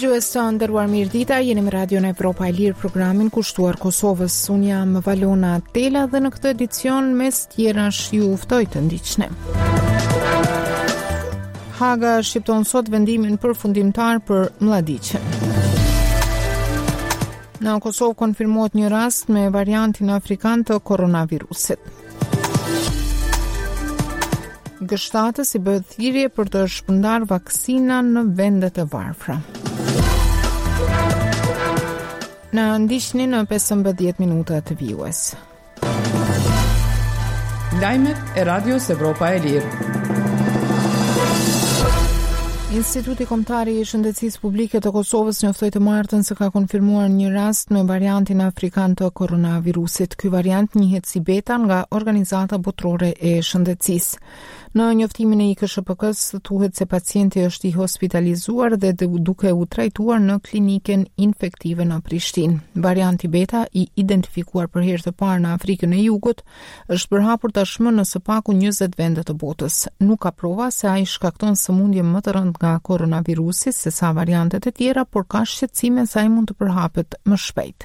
Dëgjues të nderuar, mirëdita, jeni me Radio Evropa e Lirë, programin kushtuar Kosovës. Unë jam Valona Tela dhe në këtë edicion mes tjerash ju ftoj të ndiqni. Haga shqipton sot vendimin përfundimtar për Mladiqin. Në Kosovë konfirmohet një rast me variantin afrikan të koronavirusit. Gështatës i bëhet thirrje për të shpërndar vaksina në vendet e varfra. Na ndiqni në 15 minuta të vijues. Lajmet e Radios Evropa e Lirë. Instituti Kombëtar i Shëndetësisë Publike të Kosovës njoftoi të martën se ka konfirmuar një rast me variantin afrikan të koronavirusit. Ky variant njihet si beta nga Organizata Botërore e Shëndetësisë. Në njoftimin e IKSHPK-s thuhet se pacienti është i hospitalizuar dhe duke u trajtuar në kliniken infektive në Prishtinë. Varianti beta, i identifikuar për herë të parë në Afrikën e Jugut, është përhapur tashmë në së paku 20 vende të botës. Nuk ka prova se ai shkakton sëmundje më të rëndë nga koronavirusi se sa variantet e tjera, por ka shqetësime se ai mund të përhapet më shpejt.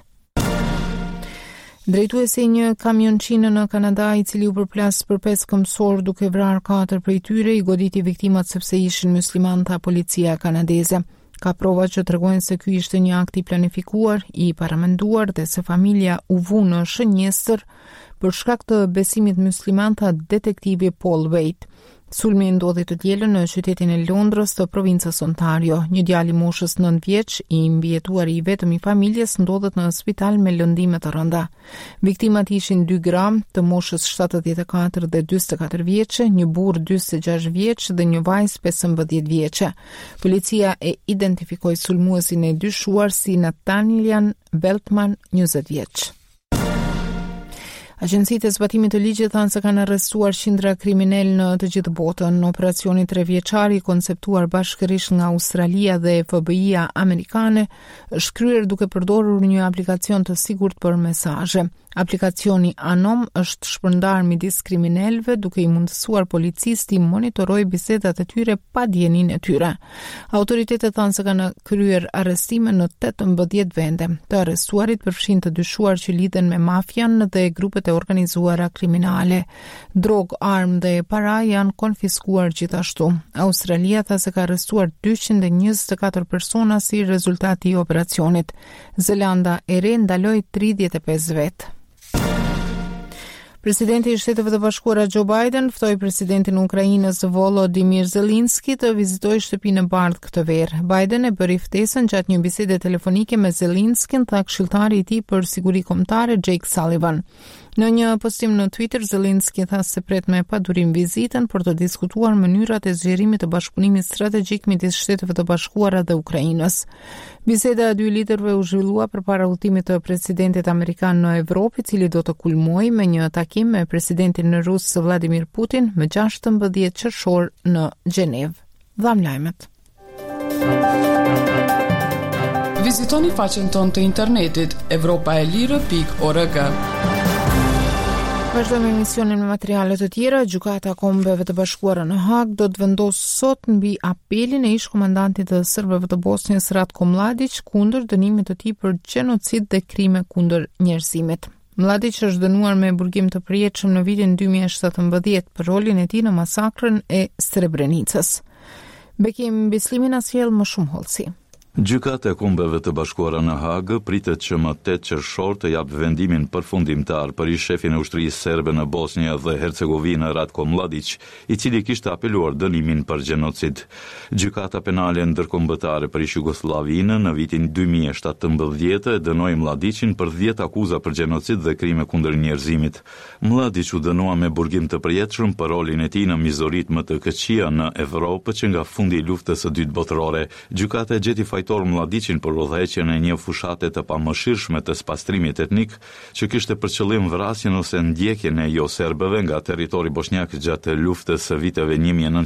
Drejtuesi i një kamionçine në Kanada, i cili u përplas për 5 mësorë duke vrarë 4 prej tyre, i goditi viktimat sepse ishin musliman, tha policia kanadeze. Ka prova që tregojnë se ky ishte një akt i planifikuar, i paramenduar dhe se familja u vu në shënjestër për shkak të besimit musliman, tha detektivi Paul Waite. Sulmi ndodhi të dielën në qytetin e Londrës të provincës Ontario. Një djalë i moshës 9 vjeç, i mbijetuar i vetëm i familjes, ndodhet në spital me lëndime të rënda. Viktimat ishin 2 gra, të moshës 74 dhe 44 vjeçe, një burr 46 vjeç dhe një vajzë 15 vjeçe. Policia e identifikoi sulmuesin e dyshuar si Nathaniel Veltman, 20 vjeç. Agjencitë e zbatimit të ligjit thanë se kanë arrestuar qindra kriminal në të gjithë botën. Operacioni 3 vjeçar i konceptuar bashkërisht nga Australia dhe FBI-a amerikane është kryer duke përdorur një aplikacion të sigurt për mesazhe. Aplikacioni Anom është shpërndar midis kriminalëve duke i mundësuar policisë të monitorojë bisedat e tyre pa dijenin e tyre. Autoritetet thanë se kanë kryer arrestime në 18 vende. Të arrestuarit përfshin të dyshuar që lidhen me mafian dhe grupet e organizuara kriminale. Drog, armë dhe para janë konfiskuar gjithashtu. Australia tha se ka arrestuar 224 persona si rezultati i operacionit. Zelanda e Re ndaloi 35 vet. Presidenti i Shteteve të Bashkuara Joe Biden ftoi presidentin e Ukrainës Volodymyr Zelensky të vizitojë shtëpinë e bardhë këtë verë. Biden e bëri ftesën gjatë një bisede telefonike me Zelenskyn, tha këshilltari i tij për siguri kombëtare Jake Sullivan. Në një postim në Twitter, Zelensky tha se pret me padurim vizitën për të diskutuar mënyrat e zgjerimit të bashkëpunimit strategjik midis Shteteve të Bashkuara dhe Ukrainës. Biseda e dy liderëve u zhvillua përpara udhëtimit të presidentit amerikan në Evropë, i cili do të kulmojë me një takim me presidentin rus Vladimir Putin më 16 qershor në Gjenevë. Dham lajmet. Vizitoni faqen tonë të internetit evropaelire.org. Vazhdojmë emisionin me materiale të tjera. Gjykata e Kombeve të Bashkuara në Hag do të vendosë sot mbi apelin e ish-komandantit të serbëve të Bosnjës Ratko Mladić kundër dënimit të tij për gjenocid dhe krime kundër njerëzimit. Mladić është dënuar me burgim të përjetshëm në vitin 2017 për rolin e tij në masakrën e Srebrenicës. Bekim Bislimi na sjell më shumë hollësi. Gjykata e Kombeve të Bashkuara në Hagë pritet që më 8 qershor të jap vendimin përfundimtar për shefin e ushtrisë serbe në Bosnjë dhe Hercegovinë Ratko Mladić, i cili kishte apeluar dënimin për gjenocid. Gjykata penale ndërkombëtare për Jugosllavinë në vitin 2017 dënoi Mladićin për 10 akuza për gjenocid dhe krime kundër njerëzimit. Mladić u dënua me burgim të përjetshëm për rolin e tij në mizoritë më të këqija në Evropë që nga fundi i luftës së dytë botërore. Gjykata e gjeti Mladićin për udhëheqjen e një fushate të pamëshirshme të spastrimit etnik që kishte për qëllim vrasjen ose ndjekjen e jo serbëve nga territori bosnjak gjatë luftës së viteve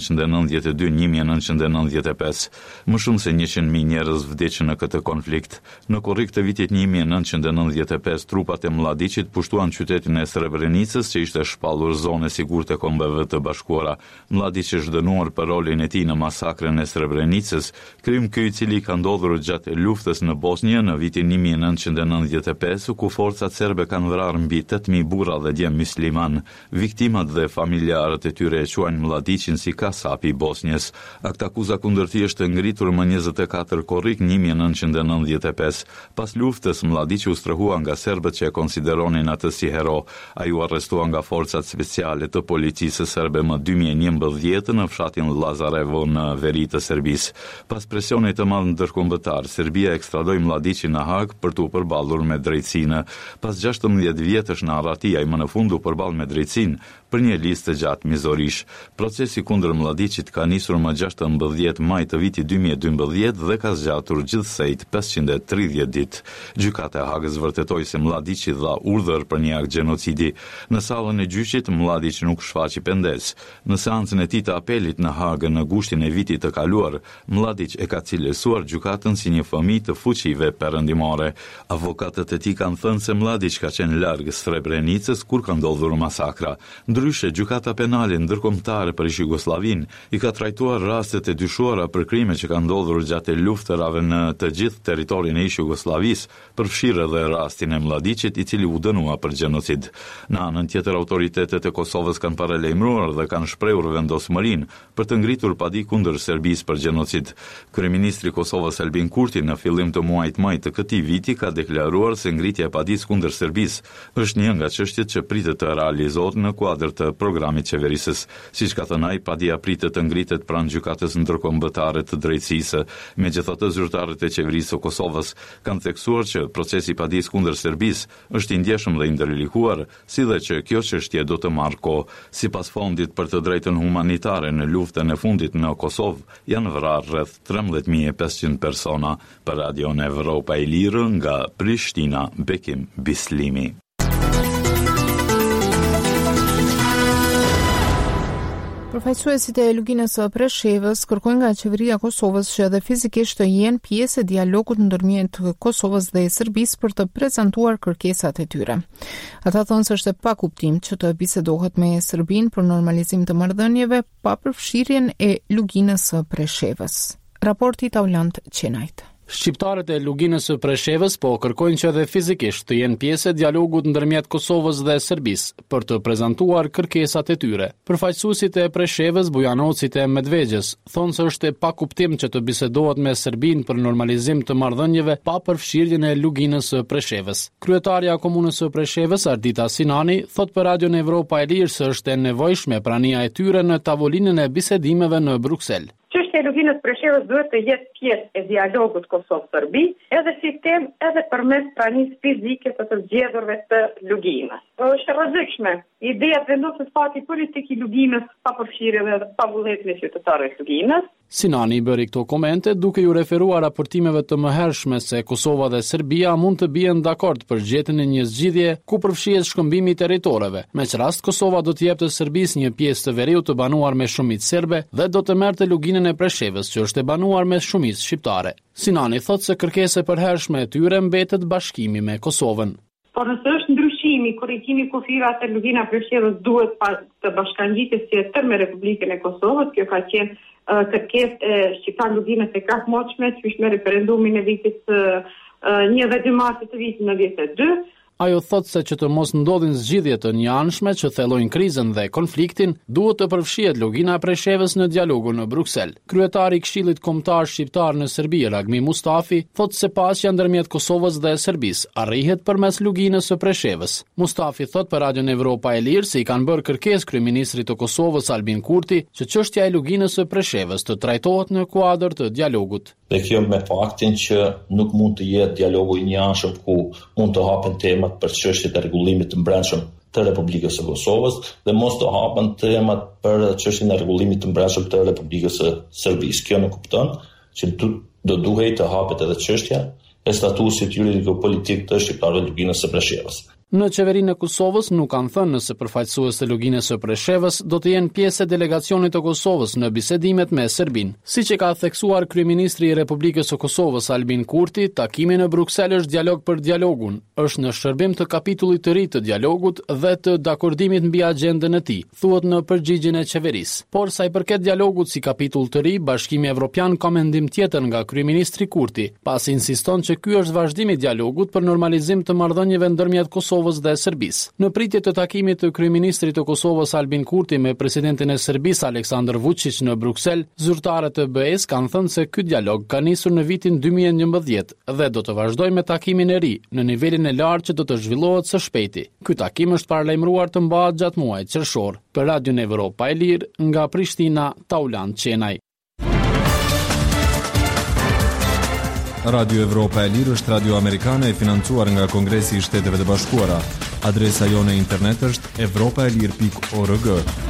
1992-1995. Më shumë se 100.000 njerëz vdiqën në këtë konflikt. Në korrik të vitit 1995, trupat e Mladićit pushtuan qytetin e Srebrenicës, që ishte shpallur zonë e sigurt e Kombeve të Bashkuara. Mladić është dënuar për rolin e tij në masakrën e Srebrenicës, krim ky i cili ka ndodhur ndodhur gjatë luftës në Bosnjë në vitin 1995, ku forcat serbe kanë vrarë mbi 8.000 burra dhe djem musliman. Viktimat dhe familjarët e tyre e quajnë Mladićin si kasapi i Bosnjës. Aktakuza kundër tij është ngritur më 24 korrik 1995. Pas luftës, Mladić u strehua nga serbët që e konsideronin atë si hero. Ai u arrestua nga forcat speciale të policisë serbe më 2011 në fshatin Lazarevo në veri të Serbisë. Pas presionit të madh ndërkombëtar, Serbia ekstradoi Mladićin në Hag për t'u përballur me drejtsinë. Pas 16 vjetësh në arrati, ai më në fund u përball me drejtsinë për një listë gjatë mizorish. Procesi kundër Mladićit ka nisur më 16 maj të vitit 2012 dhe ka zgjatur gjithsejt 530 ditë. Gjykata e Hagës vërtetoi se Mladići dha urdhër për një akt gjenocidi. Në sallën e gjyqit, Mladić nuk shfaqi pendes. Në seancën e tij të apelit në Hagë në gushtin e vitit të kaluar, Mladić e ka cilësuar gjykatën si një fëmijë të fuqive perëndimore. Avokatët e tij kanë thënë se Mladić ka qenë larg Srebrenicës kur ka ndodhur masakra. Ndryshe, gjykata penale ndërkombëtare për Jugosllavinë i ka trajtuar rastet e dyshuara për krime që kanë ndodhur gjatë luftërave në të gjithë territorin e Jugosllavisë, përfshirë edhe rastin e Mladićit, i cili u dënua për gjenocid. Në anën tjetër, autoritetet e Kosovës kanë paralajmëruar dhe kanë shprehur vendosmërinë për të ngritur padi kundër Serbisë për gjenocid. Kryeministri i Kosovës Albin Kurti në fillim të muajit maj të këtij viti ka deklaruar se ngritja e padisë kundër Serbisë është një nga çështjet që pritet të realizohet në kuadër të programit qeverisës. Siç ka thënë ai, padia pritet të ngritet pranë gjykatës ndërkombëtare të drejtësisë. Megjithatë, zyrtarët e qeverisë së Kosovës kanë theksuar që procesi i padisë kundër Serbisë është i ndjeshëm dhe i ndërlikuar, si dhe që kjo çështje do të marrë kohë. Sipas Fondit për të drejtën humanitare, në luftën e fundit në Kosovë janë vrarë rreth 13.500 persona. Për Radion Evropa e Lirë nga Prishtina, Bekim Bislimi. Përfaqësuesit e luginës së Preshevës kërkojnë nga qeveria e Kosovës që edhe fizikisht të jenë pjesë e dialogut ndërmjet Kosovës dhe Serbisë për të prezantuar kërkesat e tyre. Ata thonë se është e pakuptim që të bisedohet me Serbinë për normalizim të marrëdhënieve pa përfshirjen e luginës së Preshevës. Raporti Taulant Qenajt. Shqiptarët e luginës së Preshevës po kërkojnë që edhe fizikisht të jenë pjesë e dialogut ndërmjet Kosovës dhe Serbisë për të prezantuar kërkesat e tyre. Përfaqësuesit e Preshevës, bujanocit e Medvegjës, thonë se është e pakuptim që të bisedohet me Serbinë për normalizim të marrëdhënieve pa përfshirjen e luginës së Preshevës. Kryetarja e komunës së Preshevës, Ardita Sinani, thot për Radion Evropa e Lirë se është e nevojshme prania e tyre në tavolinën e bisedimeve në Bruksel. Çështja e luginës Preshevës duhet të jetë pjesë e dialogut Kosovë-Serbi, edhe sistem, edhe përmes pranisë fizike të zgjedhurve të luginës. Është rrezikshme ideja të vendosjes pati politik i luginës pa përfshirje dhe pa vullnetin e qytetarëve të luginës. Sinani i bëri këto komente duke ju referuar raportimeve të mëhershme se Kosova dhe Serbia mund të bien dakord për gjetjen e një zgjidhje ku përfshihet shkëmbimi i territoreve. Me që rast, Kosova do të jepte Serbisë një pjesë të veriut të banuar me shumicë serbe dhe do të merrte luginën e Preshevës që është e banuar me shumicë shqiptare. Sinani thotë se kërkesa e përhershme e tyre mbetet bashkimi me Kosovën. Por nëse është ndryshimi, korrigjimi i kufive atë lugina Preshevës duhet të bashkangjitet si e tërë me Republikën e Kosovës. Kjo ka qenë kërkesë e shqiptar luginës e krahmoqme, që ishte me referendumin e vitit 1 dhe 2 marsit të vitit 92. Ajo thotë se që të mos ndodhin zgjidhje të njëanshme që thellojnë krizën dhe konfliktin, duhet të përfshihet lugina e Preshevës në dialogun në Bruksel. Kryetari i Këshillit Kombëtar Shqiptar në Serbi, Ragmi Mustafi, thotë se pasja ndërmjet Kosovës dhe Serbisë arrihet përmes luginës së Preshevës. Mustafi thotë për Radion Evropa e Lirë se i kanë bërë kërkesë kryeministrit të Kosovës Albin Kurti që çështja e luginës së Preshevës të trajtohet në kuadër të dialogut. Dhe kjo me faktin që nuk mund të jetë dialogu i njëanshëm ku mund të hapen temat për çështjet e rregullimit të brendshëm të Republikës së Kosovës dhe mos të hapen temat për çështjen e rregullimit të brendshëm të Republikës së Serbisë. Kjo nuk kupton që do duhej të hapet edhe çështja e statusit juridiko politik të shqiptarëve të luginës së Preshevës. Në qeverinë e Kosovës nuk kanë thënë nëse përfaqësues të Luginës së Preshevës do të jenë pjesë e delegacionit të Kosovës në bisedimet me Serbinë. Siç e ka theksuar kryeministri i Republikës së Kosovës Albin Kurti, takimi në Bruksel është dialog për dialogun, është në shërbim të kapitullit të ri të dialogut dhe të dakordimit mbi agjendën e tij, thuhet në përgjigjen e qeverisë. Por sa i përket dialogut si kapitull të ri, Bashkimi Evropian ka mendim tjetër nga kryeministri Kurti, pasi insiston që ky është vazhdimi i dialogut për normalizim të marrëdhënieve ndërmjet Kosovës dhe Serbisë. Në pritje të takimit të kryeministrit të Kosovës Albin Kurti me presidentin e Serbisë Aleksandar Vučić në Bruksel, zyrtarët e BE-s kanë thënë se ky dialog ka nisur në vitin 2011 dhe do të vazhdojë me takimin e ri në nivelin e lartë që do të zhvillohet së shpejti. Ky takim është paralajmëruar të mbahet gjatë muajit qershor. Për Radion Evropa e Lirë, nga Prishtina, Taulan Qenaj. Radio Evropa e Lirë është radio amerikane e financuar nga Kongresi i Shteteve të Bashkuara. Adresa jone internet është evropaelir.org.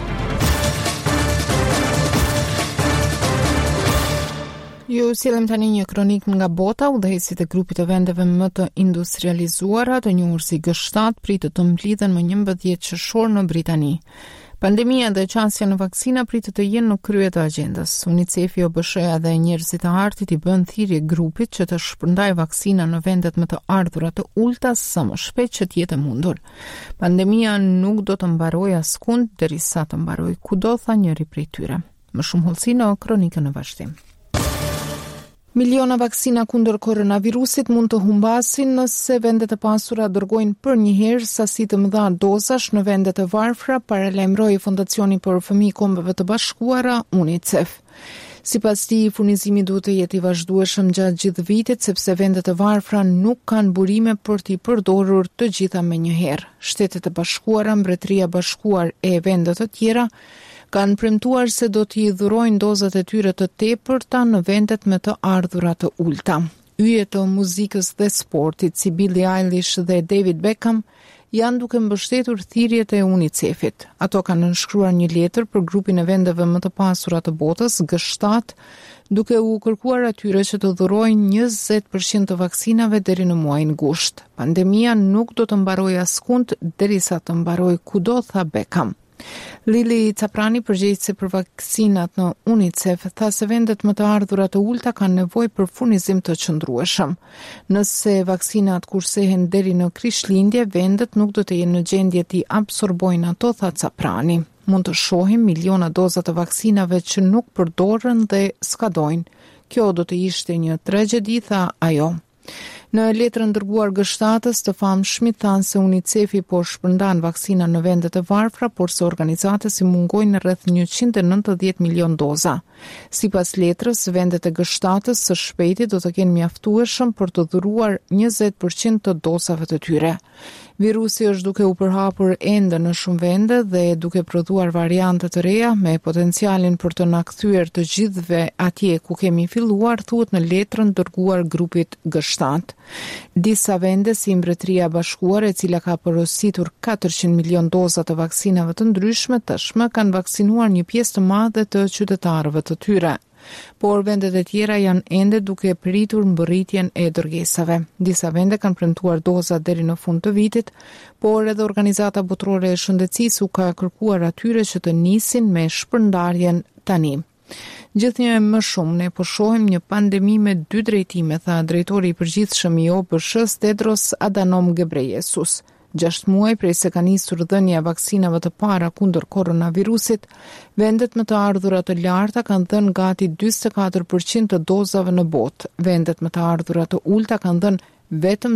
Ju sillim tani një kronik nga bota. Udhëheqësit e grupit të vendeve më të industrializuara, të njohur si G7, pritet të mblidhen më 11 qershor në Britani. Pandemia dhe qasja në vaksina pritet të jenë në krye të agjendës. UNICEF-i, OBSH-ja dhe njerëzit e artit i bën thirrje grupit që të shpërndajë vaksina në vendet më të ardhura të ulta sa më shpejt që të jetë mundur. Pandemia nuk do të mbarojë askund derisa të mbarojë kudo, tha njëri prej tyre. Më shumë hollësi në kronikën e vazhdim. Miliona vaksina kundër koronavirusit mund të humbasin nëse vendet e pasura dërgojnë për një herë sasi të mëdha dozash në vendet e varfra, paralajmëroi Fondacioni për Fëmijë i Kombeve të Bashkuara, UNICEF. Sipas tij, furnizimi duhet të jetë i vazhdueshëm gjatë gjithë vitit, sepse vendet e varfra nuk kanë burime për t'i përdorur të gjitha menjëherë. Shtetet e Bashkuara, Mbretëria e Bashkuar e vende të tjera kanë premtuar se do t'i dhurojnë dozat e tyre të tepërta në vendet me të ardhura të ulta. Yje të muzikës dhe sportit si Billie Eilish dhe David Beckham janë duke mbështetur thirrjet e UNICEF-it. Ato kanë nënshkruar një letër për grupin e vendeve më të pasura të botës, G7, duke u kërkuar atyre që të dhurojnë 20% të vaksinave deri në muajin gusht. Pandemia nuk do të mbarojë askund derisa të mbarojë kudo, tha Beckham. Lili Caprani, përgjegjëse për vaksinat në UNICEF, tha se vendet më të ardhura të ulta kanë nevojë për furnizim të qëndrueshëm. Nëse vaksinat kursehen deri në Krishtlindje, vendet nuk do të jenë në gjendje t'i absorbojnë ato, tha Caprani. Mund të shohim miliona doza të vaksinave që nuk përdoren dhe skadojnë. Kjo do të ishte një tragjedi, tha ajo. Në letrën dërguar G7-s, të famshmit thanë se UNICEF-i po shpërndan vaksina në vendet e varfra, por se organizatës i mungojnë rreth 190 milion doza. Sipas letrës, vendet e G7-s së shpejti do të kenë mjaftueshëm për të dhuruar 20% të dozave të tyre. Virusi është duke u përhapur ende në shumë vende dhe duke prodhuar variante të reja me potencialin për të na kthyer të gjithëve atje ku kemi filluar, thuhet në letrën dërguar grupit G7. Disa vende si Mbretëria e Bashkuar, e cila ka porositur 400 milion doza të vaksinave të ndryshme, tashmë kanë vaksinuar një pjesë të madhe të qytetarëve të tyre. Por vendet e tjera janë ende duke pritur mbërritjen e dërgesave. Disa vende kanë premtuar doza deri në fund të vitit, por edhe Organizata Botërore e Shëndetësisë u ka kërkuar atyre që të nisin me shpërndarjen tani. Gjithnjë më shumë ne po shohim një pandemi me dy drejtime, tha drejtori i përgjithshëm i OBSH-s Tedros Adhanom Ghebreyesus. 6 muaj prej se ka nisur dhënia e vaksinave të para kundër koronavirusit, vendet më të ardhura të larta kanë dhënë gati 44% të dozave në botë. Vendet më të ardhura të ulta kanë dhënë vetëm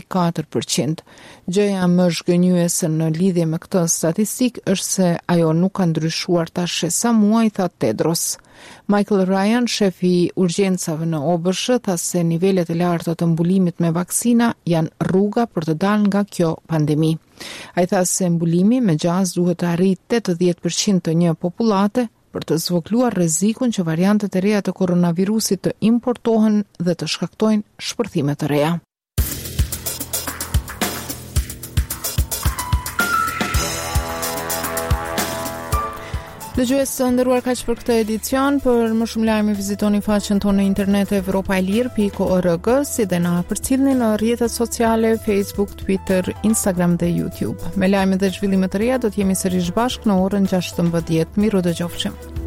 0.4%. Gjëja më zhgënjyese në lidhje me këtë statistik është se ajo nuk ka ndryshuar tash sa muaj, tha Tedros. Michael Ryan, shefi i urgjencave në OBSH, tha se nivelet e larta të mbulimit me vaksina janë rruga për të dalë nga kjo pandemi. Ai tha se mbulimi me gjaz duhet të arrijë 80% të një popullate për të zvogëluar rrezikun që variantet e reja të koronavirusit të importohen dhe të shkaktojnë shpërthime të reja. Dëgjues të nderuar, kaq për këtë edicion. Për më shumë lajme vizitoni faqen tonë në internet evropaelir.org, si dhe na përcjellni në rrjetet sociale Facebook, Twitter, Instagram dhe YouTube. Me lajme dhe zhvillime të reja do të jemi sërish bashkë në orën 16:00. Miru dëgjofshim.